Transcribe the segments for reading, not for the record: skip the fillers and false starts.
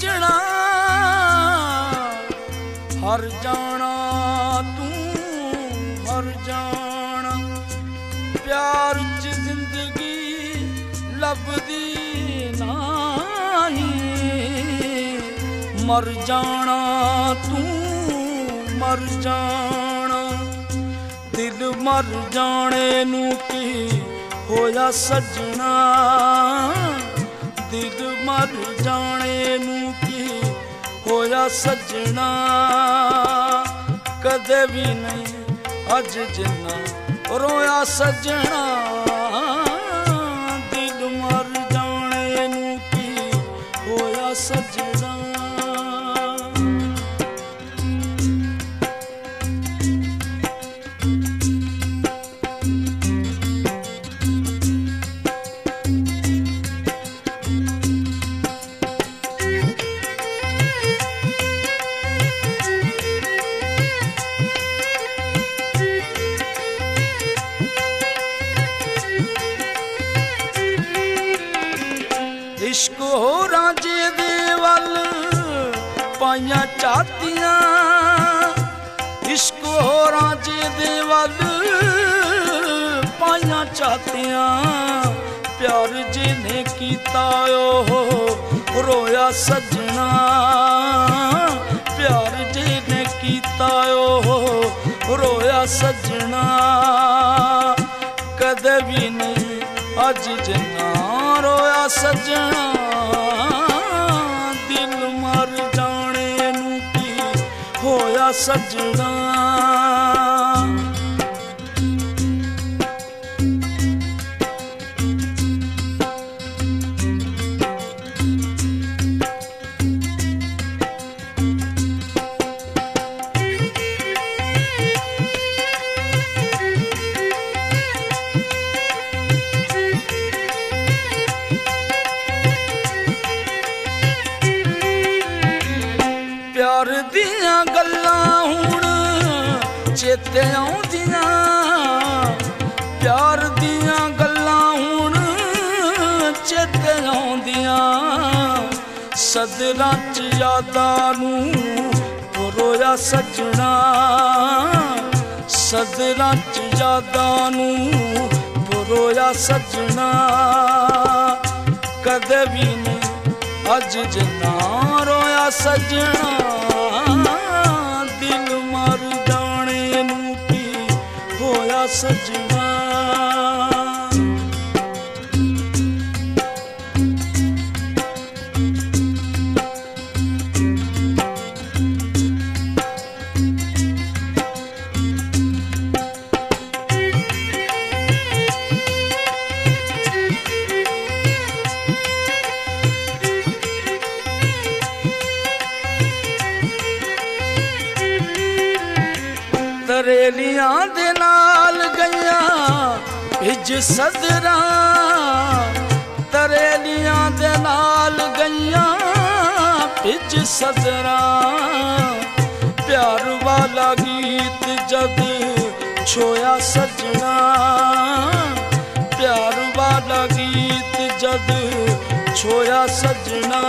सजना हर जाना तू हर जाना प्यार च जिंदगी लभदी नहीं मर जाना तू मर जाना दिल मर जाने नू की होया सजना दिल मर जाने नू की होया सजना कदे भी नहीं अज जिन्ना रोया सजना दिल मर जाने नू की होया सजना इश्क हो राजे दे वल पाइया चातियां इश्क हो राजे दे वल पाइया चातियां प्यार जिन्हें कीता ओ रोया सजना प्यार जिन्हें कीता ओ रोया सजना कदे भी नहीं अज जिन्ना रोया सजना दिल मर जाने नू की होया सजना प्यार दियां गल्लां हुण चेते आउंदियां प्यार दियां गल्लां हुण चेते आउंदियां सदरां च यादां नूं रोया सजना सदरां च यादां नूं रोया सजना कदे भी नहीं अज जिन्ना रोया सजना दिल मर जाने नू की होया सजना तरेलियां दे नाल गईया भिज सदरा तरेलियां दे नाल गईया भिज सदरा प्यार वाला गीत जद छोया सजना प्यार वाला गीत जद छोया सजना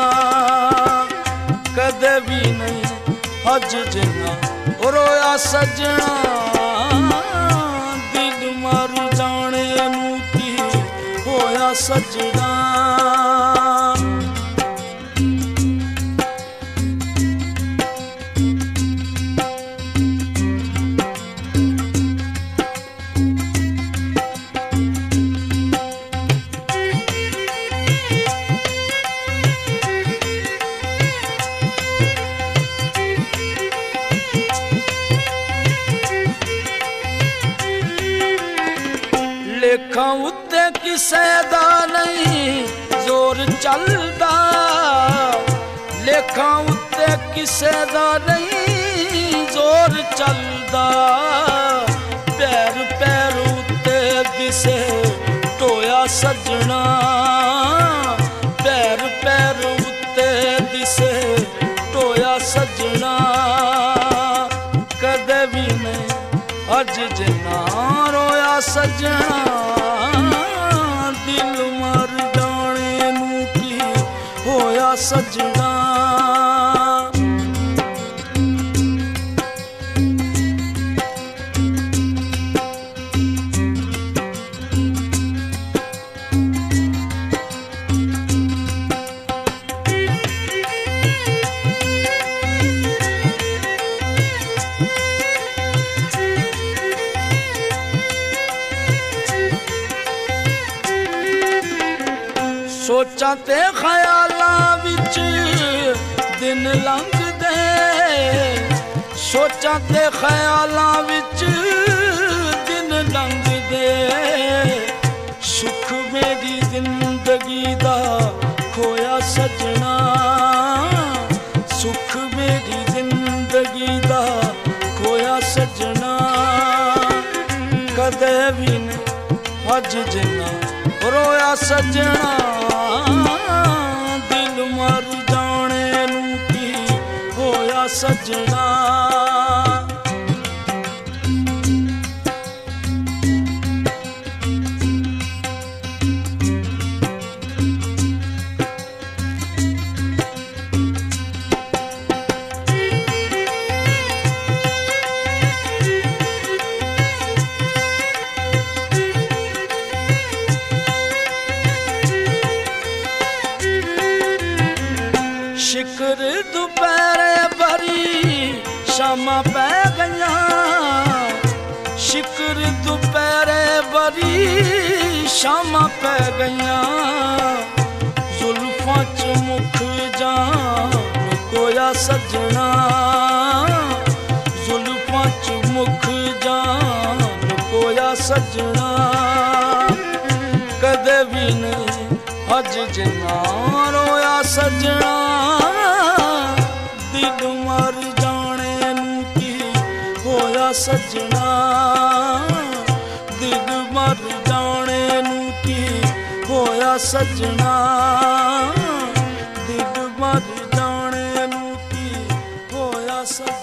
कदे भी नहीं अज जिन्ना रोया सजना दिल मर जाने नू की होया सजना लेखा उत्ते किसे दा नहीं जोर चलदा लेखा उत्ते किसे दा नहीं जोर चलदा पैर पैर उत्ते दिसे टोया सजना पैर पैर उत्ते दिसे टोया सजना कदे भी नहीं अज जिन्ना रोया सजना दिल मर जाने नू की होया सजना। सोचां ते ख्यालां विच दिन लंघदे, सोचां ते ख्यालां विच दिन लंघदे। सुख मेरी जिंदगी दा खोया सजना, सुख मेरी जिंदगी दा खोया सजना। कदे भी नहीं अज जिन्ना रोया सजना, दिल मर जाने नूं की होया सजना। शिकर दोपहरे बरी शामां पै गईयां, शिकर दोपहरे बरी शामां पै गईयां। जुल्फां च मुख जान कोया सजना, जुल्फां च मुख जान कोया सजना। कदे भी नहीं अज जिन्ना रोया सजना, दिल मर जाने नूं की होया सजना, दिल मर जाने नूं की होया सजना, दिल मर जाने नूं की होया सजना।